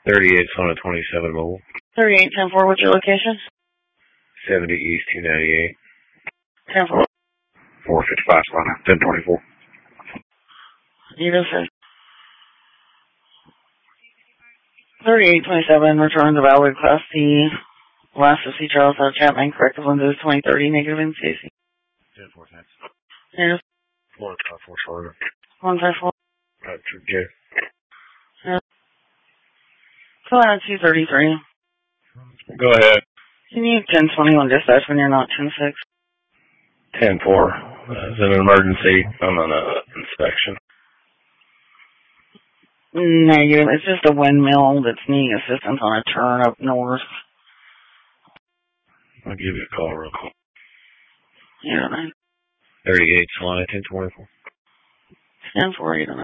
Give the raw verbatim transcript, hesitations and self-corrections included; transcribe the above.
thirty-eight, Sona twenty-seven mobile. thirty-eight, ten four, what's your location? seventy East two ninety-eight. ten four. four fifty-five, Sona, ten twenty-four. You go, sir. thirty-eight twenty-seven, return to Valley Class C. Last to see Charles L. Chapman, corrective lenses twenty thirty, negative in C C. ten four, thanks. Yes. one five four, Sona. one five four. That's okay. Yeah. Go ahead, two thirty-three. Go ahead. Can you ten twenty-one dispatch when you're not ten six? ten four. It's an emergency. I'm on an inspection. Negative. It's just a windmill that's needing assistance on a turn up north. I'll give you a call real quick. You don't know. thirty-eight, Solana, ten twenty-four. ten four, you don't know.